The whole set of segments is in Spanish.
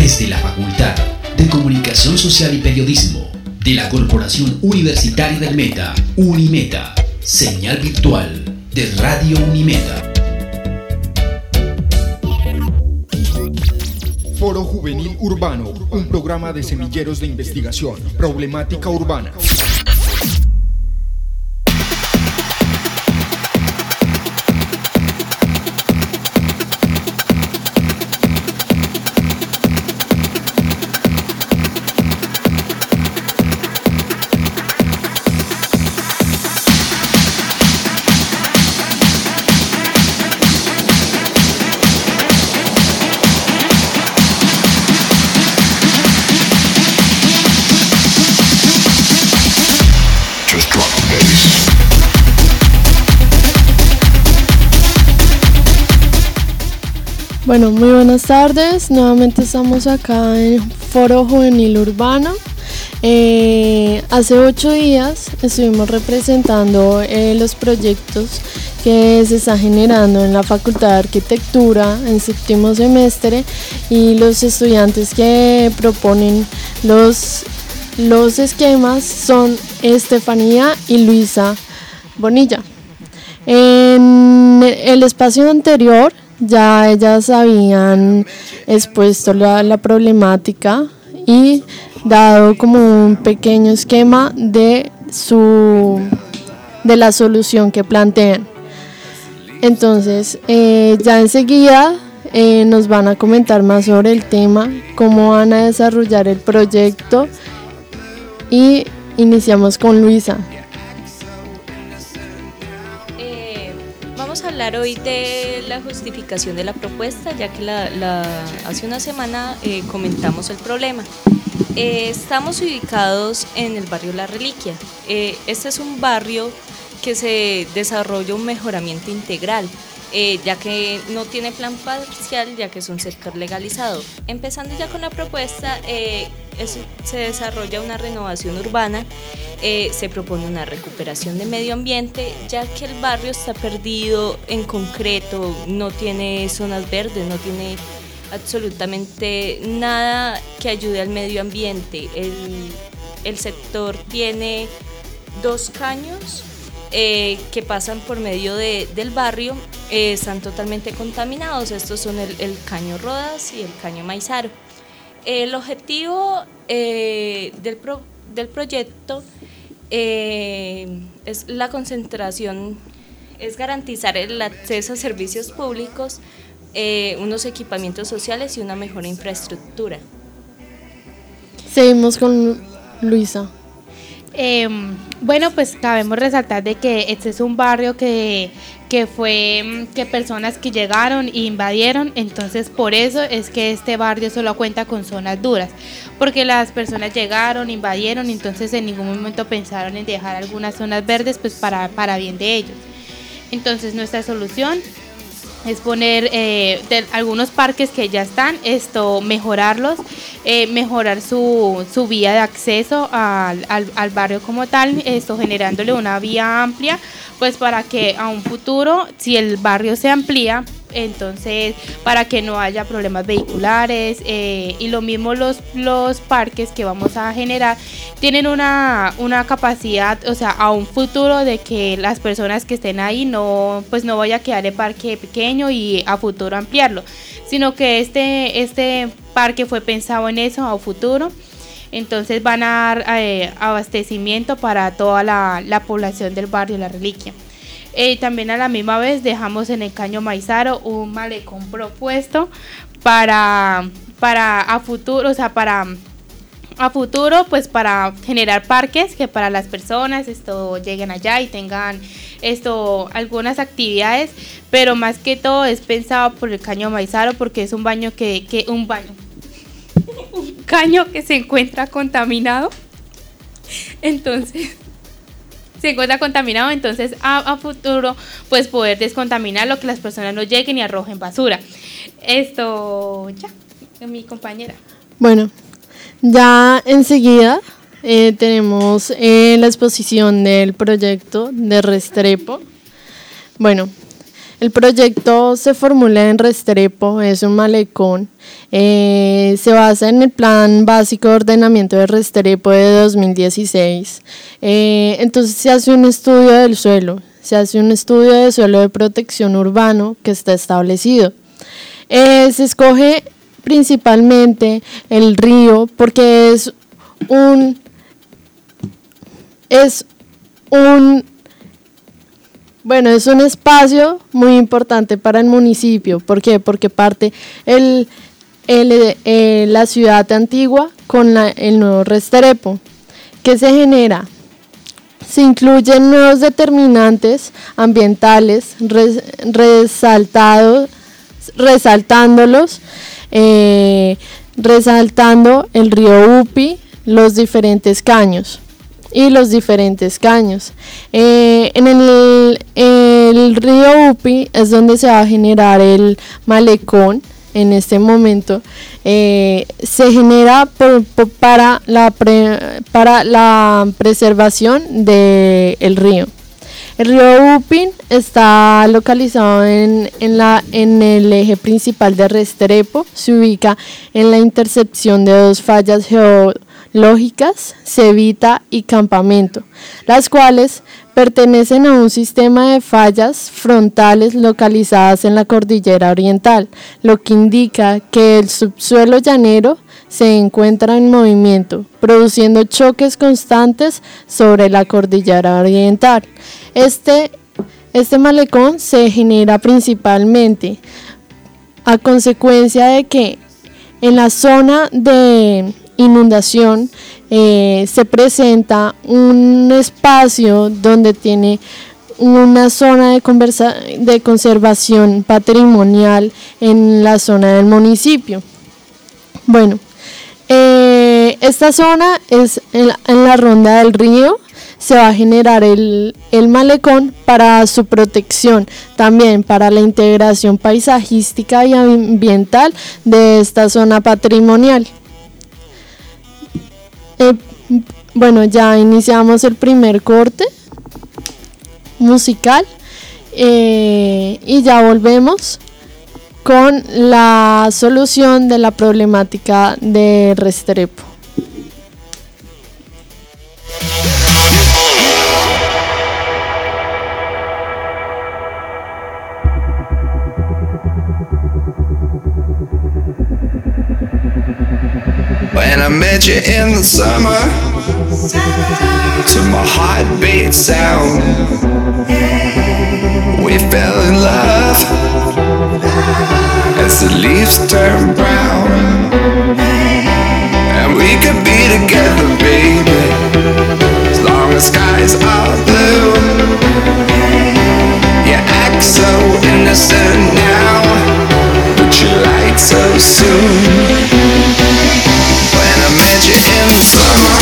Desde la Facultad de Comunicación Social y Periodismo de la Corporación Universitaria del Meta, Unimeta, señal virtual de Radio Unimeta. Foro Juvenil Urbano, un programa de semilleros de investigación, problemática urbana. Bueno, muy buenas tardes. Nuevamente estamos acá en Foro Juvenil Urbano. Hace 8 días estuvimos representando los proyectos que se están generando en la Facultad de Arquitectura en 7º semestre y los estudiantes que proponen los esquemas son Estefanía y Luisa Bonilla. En el espacio anterior ya ellas habían expuesto la problemática y dado como un pequeño esquema de la solución que plantean. Entonces, ya enseguida nos van a comentar más sobre el tema, cómo van a desarrollar el proyecto y iniciamos con Luisa. Vamos a hablar hoy de la justificación de la propuesta, ya que hace una semana comentamos el problema. Estamos ubicados en el barrio La Reliquia. Este es un barrio que se desarrolla un mejoramiento integral, ya que no tiene plan parcial, ya que es un sector legalizado. Empezando ya con la propuesta, se desarrolla una renovación urbana, se propone una recuperación de medio ambiente, ya que el barrio está perdido en concreto, no tiene zonas verdes, no tiene absolutamente nada que ayude al medio ambiente. El sector tiene 2 caños que pasan por medio del barrio, están totalmente contaminados. Estos son el caño Rodas y el caño Maizaro. El objetivo del proyecto es la concentración, es garantizar el acceso a servicios públicos, unos equipamientos sociales y una mejor infraestructura. Seguimos con Luisa. Bueno, pues cabemos resaltar de que este es un barrio que personas que llegaron e invadieron, entonces por eso es que este barrio solo cuenta con zonas duras, porque las personas llegaron, invadieron, entonces en ningún momento pensaron en dejar algunas zonas verdes pues para bien de ellos. Entonces nuestra solución es poner algunos parques que ya están, mejorarlos, mejorar su vía de acceso al barrio como tal, generándole una vía amplia, pues para que a un futuro, si el barrio se amplía, entonces para que no haya problemas vehiculares, y lo mismo los parques que vamos a generar tienen una capacidad, o sea, a un futuro de que las personas que estén ahí no vaya a quedar el parque pequeño y a futuro ampliarlo, sino que este parque fue pensado en eso a futuro. Entonces van a dar abastecimiento para toda la población del barrio La Reliquia. También a la misma vez dejamos en el caño Maizaro un malecón propuesto para a futuro, o sea, para para generar parques que para las personas lleguen allá y tengan algunas actividades, pero más que todo es pensado por el caño Maizaro porque es un caño que se encuentra contaminado. Entonces a futuro pues poder descontaminarlo, que las personas no lleguen y arrojen basura. Ya, mi compañera. Bueno, ya enseguida tenemos la exposición del proyecto de Restrepo. Bueno, El proyecto se formula en Restrepo, es un malecón. Se basa en el Plan Básico de Ordenamiento de Restrepo de 2016. Entonces se hace un estudio del suelo, de protección urbano que está establecido. Se escoge principalmente el río porque es un espacio muy importante para el municipio. ¿Por qué? Porque parte la ciudad antigua con el nuevo Restrepo. ¿Qué se genera? Se incluyen nuevos determinantes ambientales resaltando el río Upi, los diferentes caños. En el río Upi es donde se va a generar el malecón. En este momento se genera para la preservación del río. El río Upin está localizado en el eje principal de Restrepo. Se ubica en la intersección de dos fallas geológicas, Cevita y Campamento, las cuales pertenecen a un sistema de fallas frontales localizadas en la cordillera oriental, lo que indica que el subsuelo llanero se encuentra en movimiento, produciendo choques constantes sobre la cordillera oriental. Este malecón se genera principalmente a consecuencia de que en la zona de inundación se presenta un espacio donde tiene una zona de conservación patrimonial en la zona del municipio. Bueno, esta zona es en la ronda del río. Se va a generar el malecón para su protección, también para la integración paisajística y ambiental de esta zona patrimonial. Bueno, ya iniciamos el primer corte musical y ya volvemos con la solución de la problemática de Restrepo. When I met you in the summer, to my heartbeat sound, we fell in love as the leaves turn brown, and we could be together, baby, as long as skies are blue. You act so innocent now, but you lied so soon. When I met you in the summer,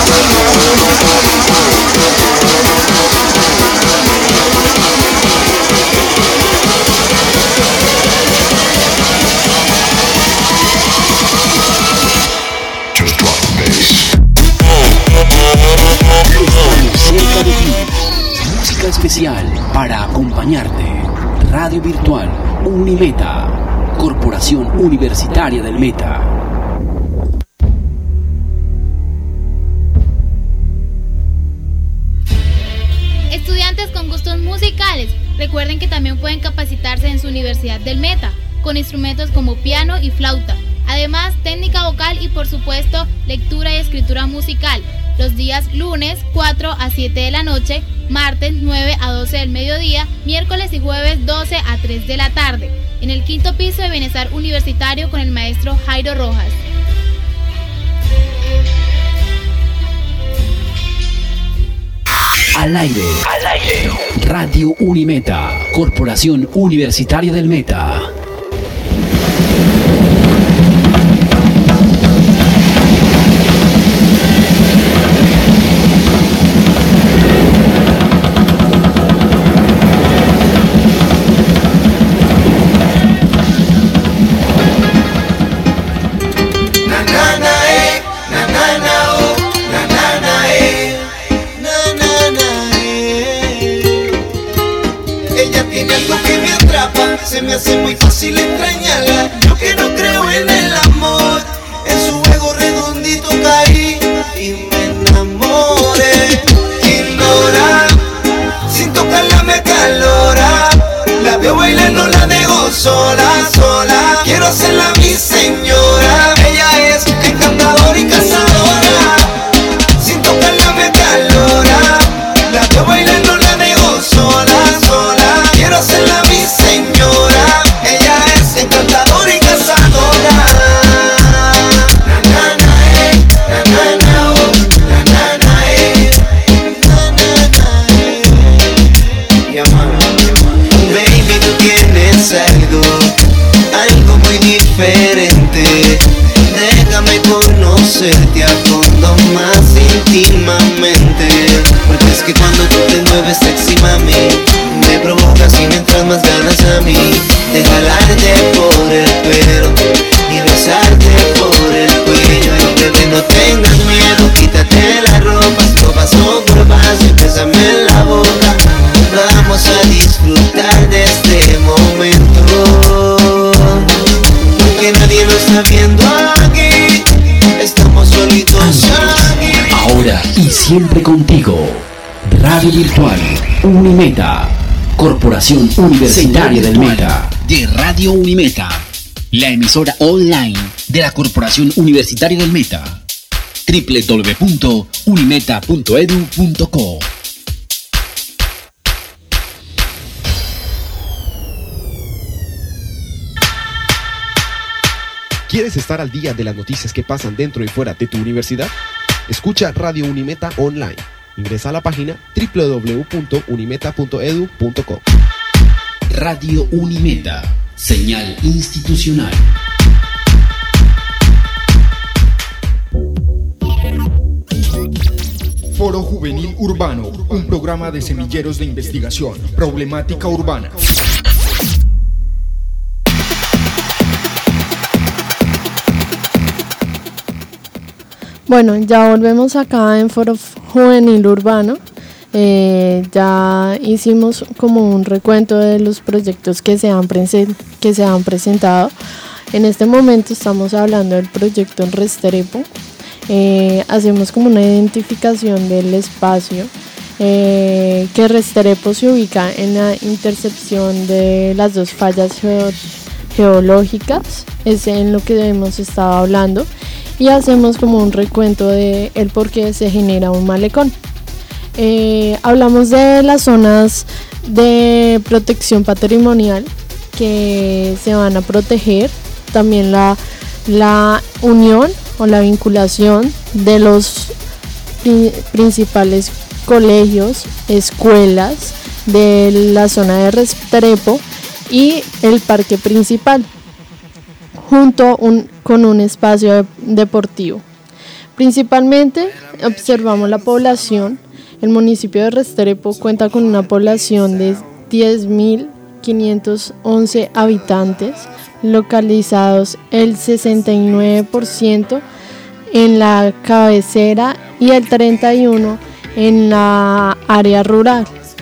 just drop the bass. Estamos cerca de ti. Música especial para acompañarte. Radio Virtual Unimeta, Corporación Universitaria del Meta. Estudiantes con gustos musicales, recuerden que también pueden capacitarse en su Universidad del Meta, con instrumentos como piano y flauta. Además, técnica vocal y por supuesto, lectura y escritura musical. Los días lunes 4 a 7 de la noche, martes 9 a 12 del mediodía, miércoles y jueves 12 a 3 de la tarde, en el 5º piso de Bienestar Universitario con el maestro Jairo Rojas. Al aire. Radio Unimeta, Corporación Universitaria del Meta. Ella tiene algo que me atrae. hace muy fácil extrañarla. Yo que no creo en el amor, en su juego redondito caí y me enamoré. Ignora, sin tocarla me calora. La veo bailar, no la dejo sola, sola. Quiero hacerla mi señora. Ella es encantadora y cazadora. Sin tocarla me calora. La veo bailar, no la dejo sola, sola. Quiero hacerla mi señora. Ella es encantadora y cazadora. Na na na na na na oh, na na na na na na. Yeah, man. Baby, tú tienes algo muy diferente. Déjame conocerte a fondo más íntimamente. Porque es que cuando tú te mueves sexy, mami, me provocas y me entran más ganas a mí de jalarte por el pelo y besarte por el cuello. Y bebé, no tengas miedo, quítate la ropa, paso por paso y bésame en la boca. Vamos a disfrutar de este momento, porque nadie nos está viendo aquí. Estamos solitos aquí. Ahora y siempre contigo. Radio Virtual Unimeta, Corporación Universitaria del Meta, de Radio Unimeta, la emisora online de la Corporación Universitaria del Meta. www.unimeta.edu.co. ¿Quieres estar al día de las noticias que pasan dentro y fuera de tu universidad? Escucha Radio Unimeta online. Ingresa a la página www.unimeta.edu.co. Radio Unimeta, señal institucional. Foro Juvenil Urbano, un programa de semilleros de investigación, problemática urbana. Bueno, ya volvemos acá en Foro Juvenil Urbano. Ya hicimos como un recuento de los proyectos que se han presentado. En este momento estamos hablando del proyecto en Restrepo. Hacemos como una identificación del espacio, que Restrepo se ubica en la intersección de las dos fallas geológicas, es en lo que hemos estado hablando, y hacemos como un recuento de el por qué se genera un malecón. Hablamos de las zonas de protección patrimonial que se van a proteger, también la unión o la vinculación de los principales colegios, escuelas de la zona de Restrepo y el parque principal, junto con un espacio deportivo. Principalmente observamos la población. El municipio de Restrepo cuenta con una población de 10.511 habitantes, localizados el 69% en la cabecera y el 31% en la área rural.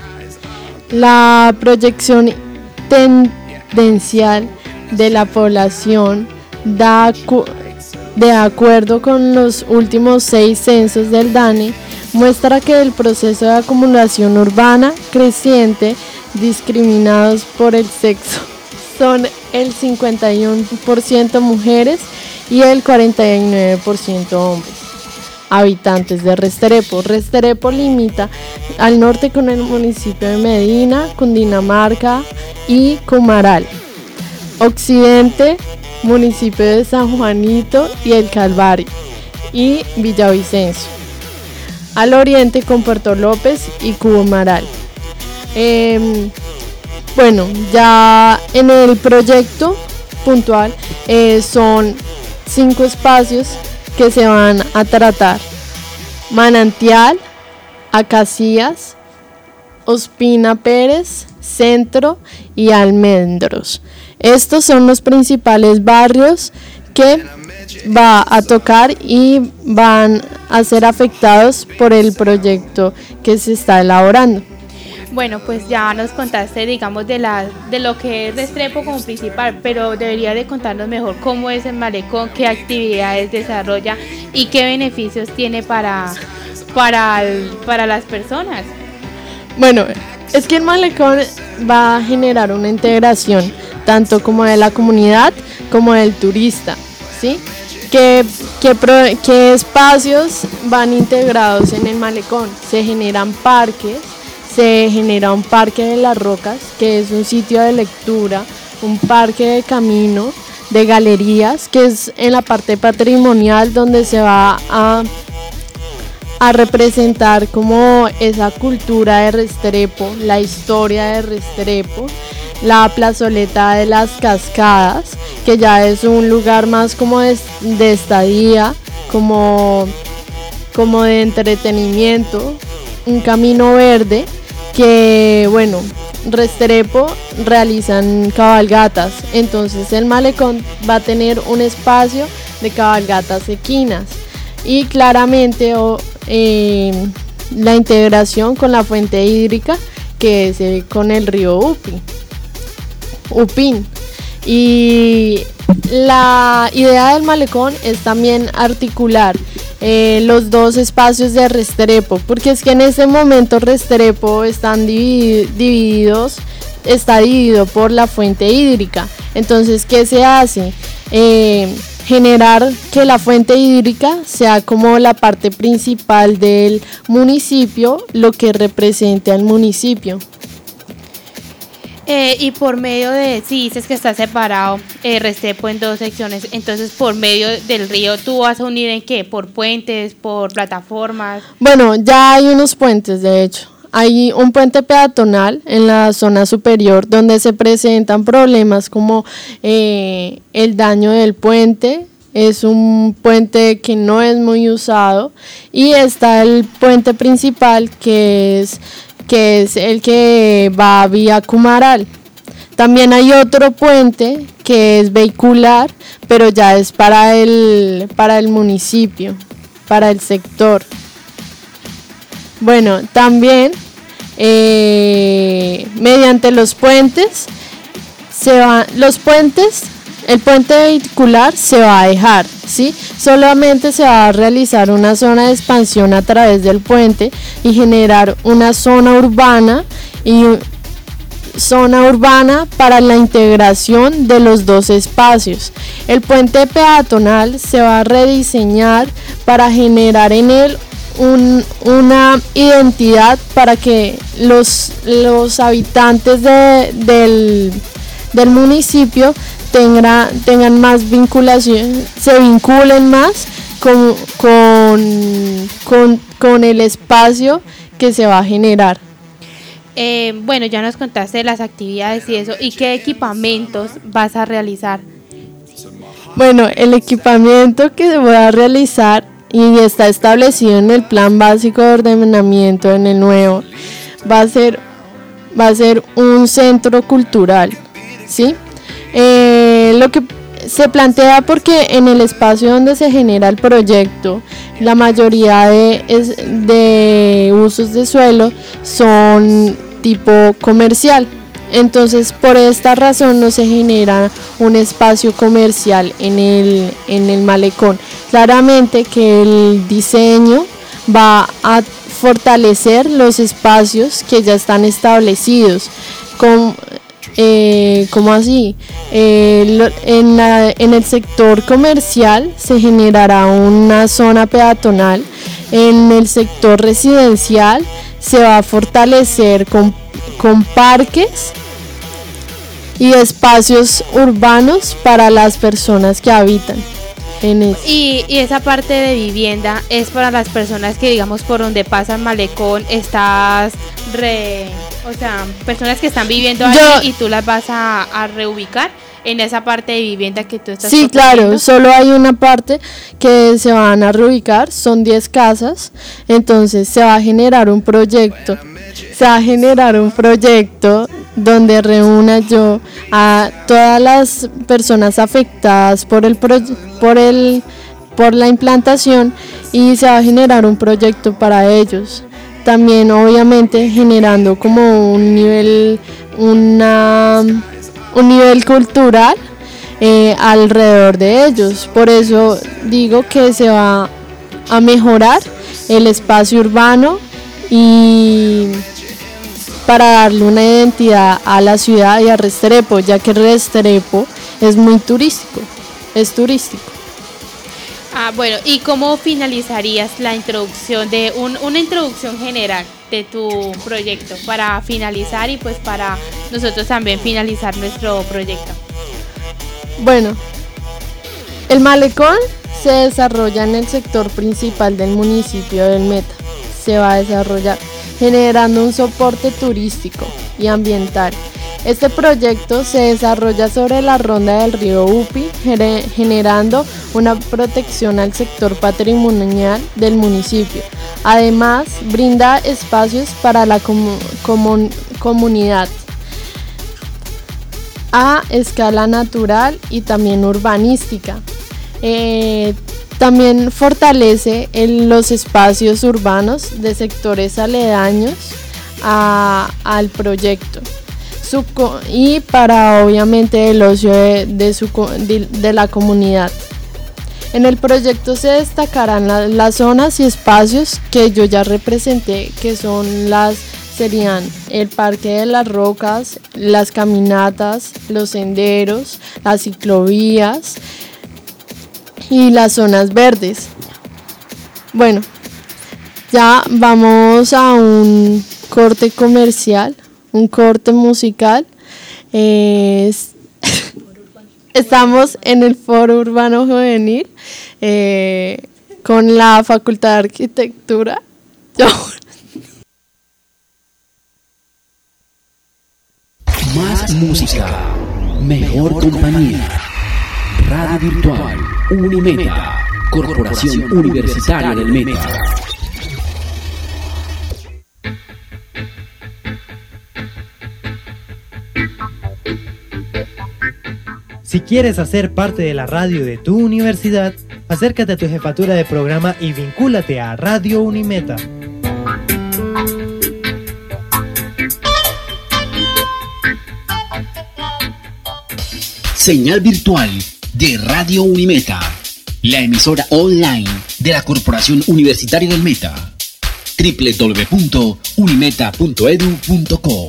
La proyección tendencial de la población de acuerdo con los últimos 6 censos del DANE muestra que el proceso de acumulación urbana creciente discriminados por el sexo son el 51% mujeres y el 49% hombres. Habitantes de Restrepo. Restrepo limita al norte con el municipio de Medina, Cundinamarca y Comaral. Occidente, municipio de San Juanito y El Calvario y Villavicencio. Al oriente con Puerto López y Cubomaral. Bueno, ya en el proyecto puntual son 5 espacios que se van a tratar: Manantial, Acacias, Ospina Pérez, Centro y Almendros. Estos son los principales barrios que va a tocar y van a ser afectados por el proyecto que se está elaborando. Bueno, pues ya nos contaste, digamos, de lo que es Restrepo como principal, pero debería de contarnos mejor cómo es el malecón, qué actividades desarrolla y qué beneficios tiene para las personas. Bueno, es que el malecón va a generar una integración tanto como de la comunidad como del turista, ¿sí? ¿Qué espacios van integrados en el malecón? Se generan parques, se genera un parque de las rocas, que es un sitio de lectura, un parque de camino, de galerías, que es en la parte patrimonial donde se va a representar como esa cultura de Restrepo, la historia de Restrepo, la plazoleta de las cascadas, que ya es un lugar más como de estadía, como de entretenimiento, un camino verde, que bueno, Restrepo realizan cabalgatas, entonces el malecón va a tener un espacio de cabalgatas equinas y claramente la integración con la fuente hídrica, que es con el río Upín. Y la idea del malecón es también articular los dos espacios de Restrepo, porque es que en este momento Restrepo está dividido por la fuente hídrica. Entonces, ¿qué se hace? Generar que la fuente hídrica sea como la parte principal del municipio, lo que represente al municipio. Y por medio de, si dices que está separado Restrepo en dos secciones, entonces por medio del río tú vas a unir ¿en qué? ¿Por puentes, por plataformas? Bueno, ya hay unos puentes, de hecho. Hay un puente peatonal en la zona superior donde se presentan problemas como el daño del puente. Es un puente que no es muy usado, y está el puente principal que es el que va vía Cumaral. También hay otro puente que es vehicular, pero ya es para el municipio, para el sector. Bueno, también mediante los puentes el puente vehicular se va a dejar, ¿sí? Solamente se va a realizar una zona de expansión a través del puente y generar una zona urbana para la integración de los dos espacios. El puente peatonal se va a rediseñar para generar en él una identidad para que los habitantes del municipio tengan más vinculación, se vinculen más con el espacio que se va a generar. Bueno, ya nos contaste de las actividades y eso, ¿y qué equipamientos vas a realizar? Bueno, el equipamiento que se va a realizar y está establecido en el Plan Básico de Ordenamiento en el nuevo, va a ser un centro cultural, ¿sí? Lo que se plantea, porque en el espacio donde se genera el proyecto, la mayoría de usos de suelo son tipo comercial. Entonces, por esta razón no se genera un espacio comercial en el malecón. Claramente que el diseño va a fortalecer los espacios que ya están establecidos. ¿Cómo así? En el sector comercial se generará una zona peatonal. En el sector residencial se va a fortalecer con parques y espacios urbanos para las personas que habitan en eso. Y esa parte de vivienda es para las personas que, digamos, por donde pasa el malecón, personas que están viviendo ahí y tú las vas a reubicar en esa parte de vivienda que tú estás proponiendo. Claro, solo hay una parte que se van a reubicar, son 10 casas, entonces se va a generar un proyecto donde reúna yo a todas las personas afectadas por la implantación, y se va a generar un proyecto para ellos. también obviamente generando como un nivel cultural alrededor de ellos. Por eso digo que se va a mejorar el espacio urbano y para darle una identidad a la ciudad y a Restrepo, ya que Restrepo es muy turístico, es turístico. Bueno, ¿y cómo finalizarías la introducción de una introducción general de tu proyecto para finalizar y pues para nosotros también finalizar nuestro proyecto? Bueno, el malecón se desarrolla en el sector principal del municipio del Meta. Se va a desarrollar generando un soporte turístico y ambiental. Este proyecto se desarrolla sobre la ronda del río Upi, generando una protección al sector patrimonial del municipio. Además, brinda espacios para la comunidad a escala natural y también urbanística. También fortalece los espacios urbanos de sectores aledaños al proyecto. Y para obviamente el ocio de la comunidad. En el proyecto se destacarán las zonas y espacios que yo ya representé, que serían el Parque de las Rocas, las caminatas, los senderos, las ciclovías y las zonas verdes. Bueno, ya vamos a un corte comercial. Un corte musical. Estamos en el Foro Urbano Juvenil con la Facultad de Arquitectura. Más música, mejor compañía. Radio Virtual Unimeta, Corporación Universitaria del Meta. Si quieres hacer parte de la radio de tu universidad, acércate a tu jefatura de programa y vincúlate a Radio Unimeta. Señal virtual de Radio Unimeta, la emisora online de la Corporación Universitaria del Meta. www.unimeta.edu.co.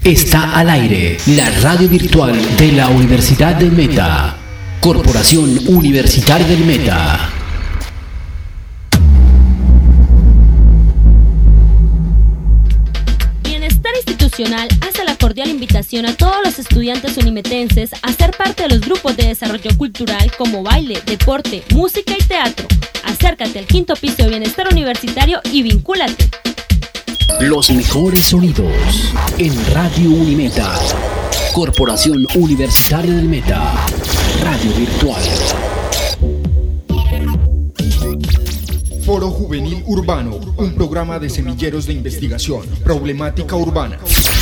Está al aire la radio virtual de la Universidad del Meta. Corporación Universitaria del Meta. Bienestar Institucional hace la cordial invitación a todos los estudiantes unimetenses a ser parte de los grupos de desarrollo cultural como baile, deporte, música y teatro. Acércate al 5º piso de Bienestar Universitario y vincúlate. Los mejores sonidos en Radio Unimeta. Corporación Universitaria del Meta. Radio virtual. Foro Juvenil Urbano, un programa de semilleros de investigación, problemática urbana.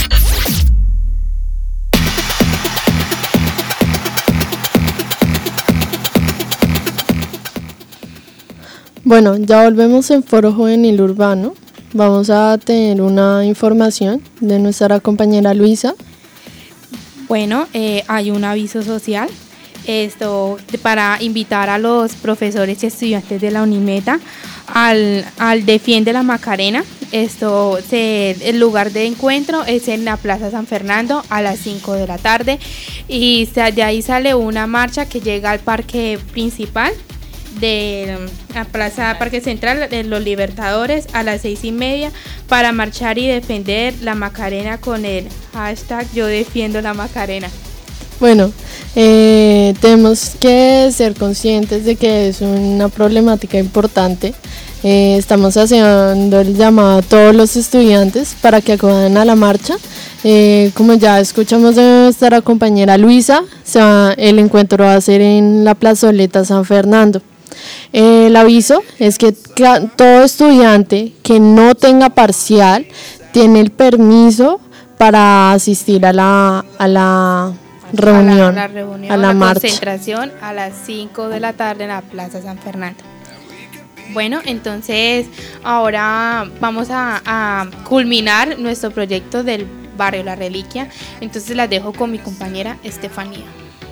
Bueno, ya volvemos en Foro Juvenil Urbano. Vamos a tener una información de nuestra compañera Luisa. Bueno, hay un aviso social para invitar a los profesores y estudiantes de la Unimeta al Defiende la Macarena. El lugar de encuentro es en la Plaza San Fernando a las 5 de la tarde y de ahí sale una marcha que llega al parque principal de la Plaza Parque Central de los Libertadores a las 6:30 para marchar y defender la Macarena con el hashtag Yo Defiendo la Macarena. Bueno, tenemos que ser conscientes de que es una problemática importante. Estamos haciendo el llamado a todos los estudiantes para que acudan a la marcha. Como ya escuchamos de nuestra compañera Luisa, el encuentro va a ser en la plazoleta San Fernando. El aviso es que todo estudiante que no tenga parcial tiene el permiso para asistir a la reunión, a la marcha. Concentración a las 5 de la tarde en la Plaza San Fernando. Bueno, entonces ahora vamos a culminar nuestro proyecto del barrio La Reliquia. Entonces las dejo con mi compañera Estefanía.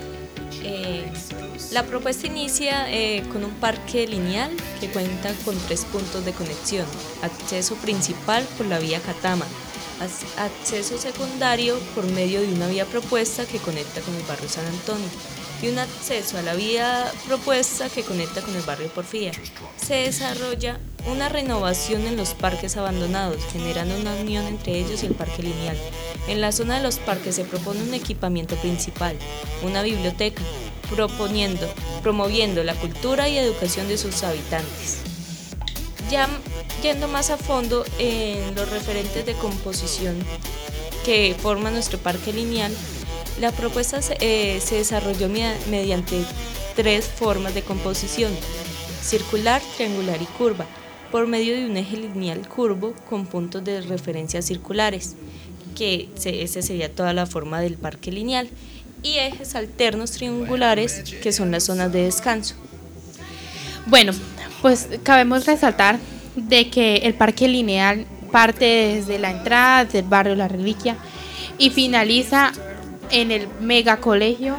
La propuesta inicia con un parque lineal que cuenta con 3 puntos de conexión: acceso principal por la vía Catama, acceso secundario por medio de una vía propuesta que conecta con el barrio San Antonio y un acceso a la vía propuesta que conecta con el barrio Porfía. Se desarrolla una renovación en los parques abandonados, generando una unión entre ellos y el parque lineal. En la zona de los parques se propone un equipamiento principal, una biblioteca, promoviendo la cultura y educación de sus habitantes. Ya yendo más a fondo en los referentes de composición que forman nuestro parque lineal, la propuesta se desarrolló mediante 3 formas de composición: circular, triangular y curva, por medio de un eje lineal curvo con puntos de referencia circulares, que esa sería toda la forma del parque lineal, y ejes alternos triangulares, que son las zonas de descanso. Bueno, pues cabemos resaltar de que el parque lineal parte desde la entrada del barrio La Reliquia y finaliza en el megacolegio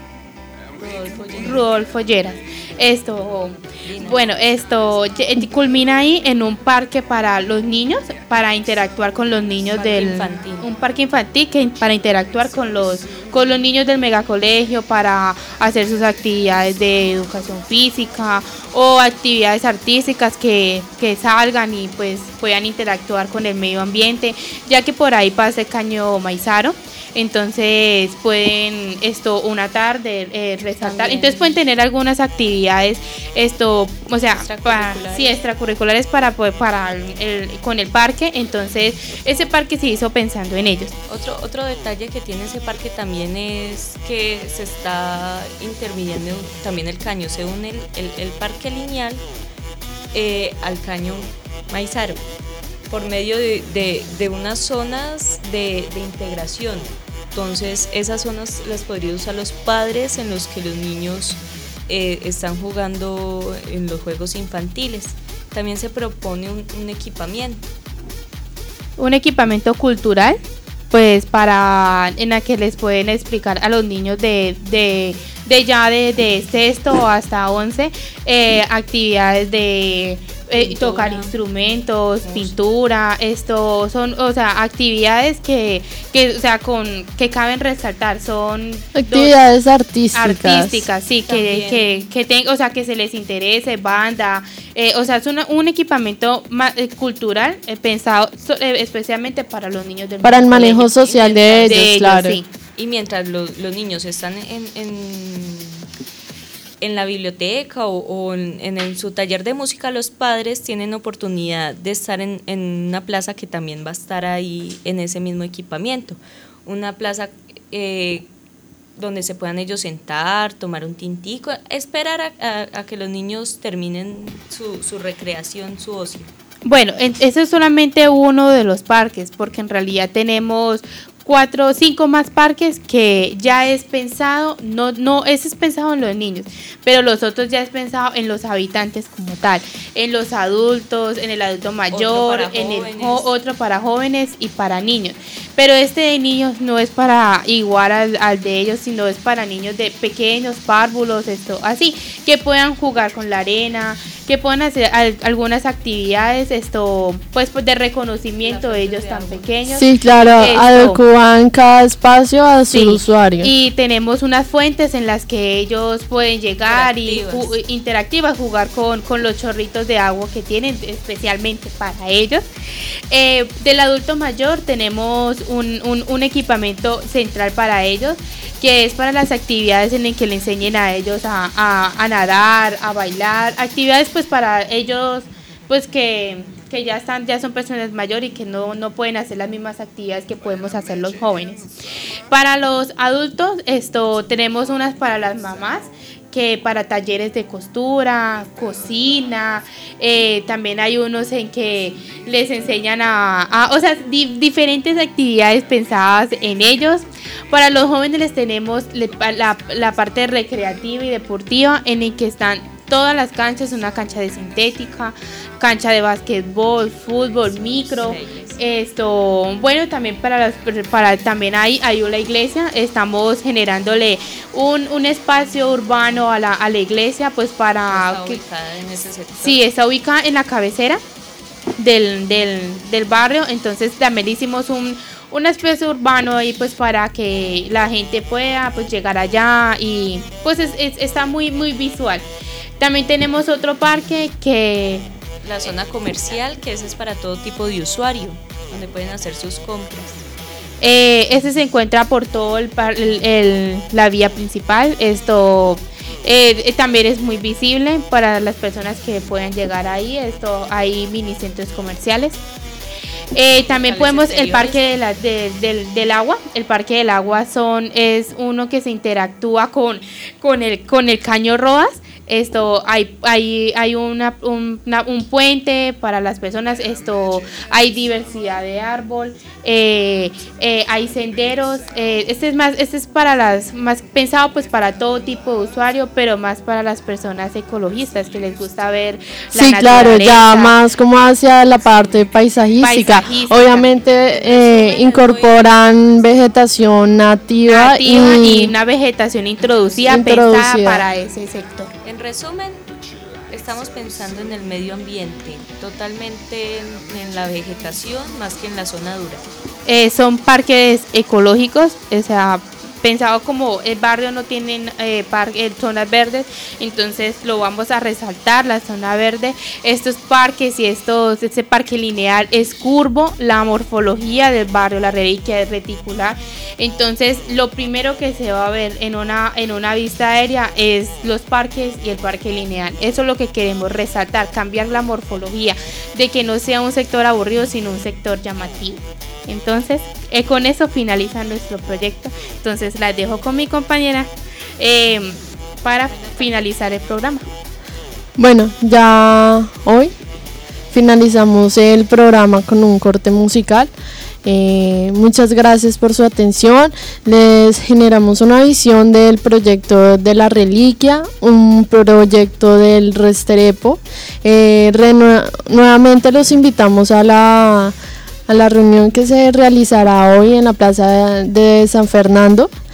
Rodolfo Lleras. Esto culmina ahí en un parque para los niños, para interactuar con los niños un parque infantil para interactuar con los niños del megacolegio, para hacer sus actividades de educación física o actividades artísticas que salgan y pues puedan interactuar con el medio ambiente, ya que por ahí pasa el caño Maizaro. Entonces pueden una tarde resaltar, también. Entonces pueden tener algunas actividades extracurriculares con el parque. Entonces ese parque se hizo pensando en ellos. Otro detalle que tiene ese parque también es que se está interviniendo también el caño, se une el parque lineal al caño Maizaro por medio de unas zonas de integración. Entonces esas zonas las podrían usar los padres, en los que los niños están jugando en los juegos infantiles. También se propone un equipamiento. Un equipamiento cultural, pues en la que les pueden explicar a los niños de sexto hasta 11 actividades de tocar instrumentos, pintura, esto son, o sea, actividades que caben resaltar, son actividades artísticas, sí, que se les interese, banda, o sea, es un equipamiento cultural pensado especialmente para los niños del para el manejo social de ellos, claro. Sí. Y mientras los niños están en la biblioteca o en su taller de música, los padres tienen oportunidad de estar en una plaza que también va a estar ahí en ese mismo equipamiento. Una plaza donde se puedan ellos sentar, tomar un tintico, esperar a que los niños terminen su recreación, su ocio. Bueno, ese es solamente uno de los parques, porque en realidad tenemos 4 o 5 más parques que ya es pensado, ese es pensado en los niños, pero los otros ya es pensado en los habitantes como tal, en los adultos, en el adulto mayor, otro para jóvenes y para niños. Pero este de niños no es para igual al de ellos, sino es para niños de pequeños, párvulos, así, que puedan jugar con la arena, que puedan hacer algunas actividades, pues de reconocimiento de ellos tan pequeños. Sí, claro, adecuan cada espacio a su usuario. Y tenemos unas fuentes en las que ellos pueden llegar interactivas, jugar con los chorritos de agua que tienen especialmente para ellos. Del adulto mayor tenemos un equipamiento central para ellos, que es para las actividades en las que le enseñen a ellos a nadar, a bailar, actividades pues para ellos pues que ya son personas mayores y que no pueden hacer las mismas actividades que podemos hacer los jóvenes. Para los adultos tenemos unas para las mamás, que para talleres de costura, cocina, también hay unos en que les enseñan diferentes actividades pensadas en ellos. Para los jóvenes les tenemos la parte recreativa y deportiva, en el que están todas las canchas, una cancha de sintética, cancha de básquetbol, fútbol, micro. Bueno, también también hay una iglesia. Estamos generándole un espacio urbano a la iglesia, pues para está ubicada en ese sector. Sí, está ubicada en la cabecera del barrio. Entonces también hicimos una especie urbano ahí, pues para que la gente pueda pues llegar allá, y pues está muy muy visual. También tenemos otro parque que la zona comercial, que ese es para todo tipo de usuario, donde pueden hacer sus compras. Ese se encuentra por todo la vía principal. También es muy visible para las personas que puedan llegar ahí. Hay mini centros comerciales. También podemos el parque del agua. El parque del agua es uno que se interactúa con el caño Rodas. Hay un puente para las personas. Hay diversidad de árbol, hay senderos. Este es más pensado pues para todo tipo de usuario, pero más para las personas ecologistas que les gusta ver la naturaleza. Claro, ya más como hacia la parte paisajística. Obviamente incorporan vegetación nativa y una vegetación introducida pensada para ese sector. En resumen, estamos pensando en el medio ambiente, totalmente en la vegetación más que en la zona dura. Son parques ecológicos, o sea, pensado como el barrio no tiene zonas verdes, entonces lo vamos a resaltar, la zona verde. Estos parques este parque lineal es curvo, la morfología del barrio, la reliquia es reticular. Entonces lo primero que se va a ver en una vista aérea es los parques y el parque lineal. Eso es lo que queremos resaltar, cambiar la morfología, de que no sea un sector aburrido, sino un sector llamativo. Entonces, con eso finaliza nuestro proyecto. Entonces, las dejo con mi compañera para finalizar el programa. Bueno, ya hoy finalizamos el programa con un corte musical. Muchas gracias por su atención. Les generamos una visión del proyecto de la reliquia, un proyecto del Restrepo. Nuevamente los invitamos a la reunión que se realizará hoy en la Plaza de San Fernando.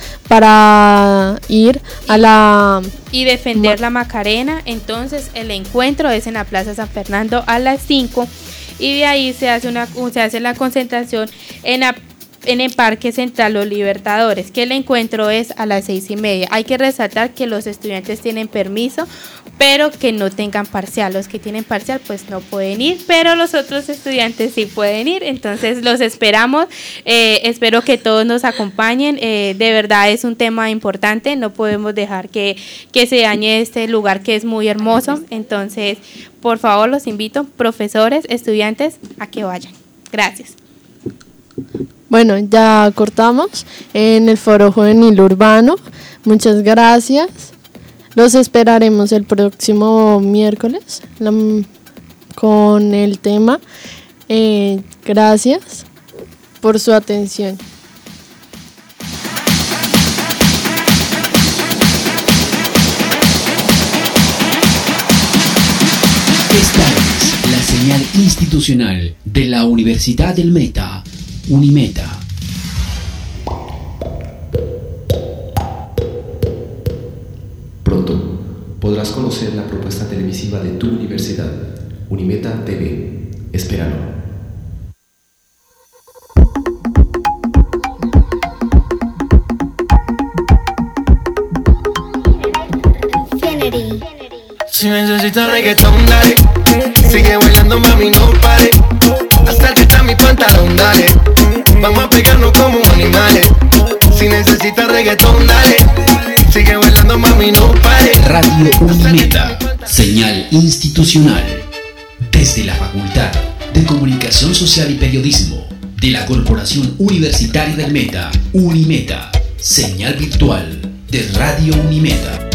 para ir a la... y defender la Macarena. Entonces el encuentro es en la Plaza San Fernando a las 5 y de ahí se hace la concentración en el Parque Central Los Libertadores, que el encuentro es a las 6:30. Hay que resaltar que los estudiantes tienen permiso, pero que no tengan parcial. Los que tienen parcial pues no pueden ir, pero los otros estudiantes sí pueden ir. Entonces los esperamos, espero que todos nos acompañen. De verdad es un tema importante, no podemos dejar que se dañe este lugar que es muy hermoso. Entonces por favor los invito, profesores, estudiantes, a que vayan. Gracias. Bueno, ya cortamos en el Foro Juvenil Urbano. Muchas gracias. Los esperaremos el próximo miércoles con el tema. Gracias por su atención. Esta es la señal institucional de la Universidad del Meta, Unimeta. Pronto podrás conocer la propuesta televisiva de tu universidad, Unimeta TV. Espéralo. Si necesitas reggaetón, dale. Sigue bailando, mami, no pare. Hasta que está mi pantalón, dale. Vamos a pegarnos como animales. Si necesitas reggaetón, dale. Sigue bailando, mami, no pare. Radio Unimeta, señal institucional. Desde la Facultad de Comunicación Social y Periodismo de la Corporación Universitaria del Meta, Unimeta, señal virtual de Radio Unimeta.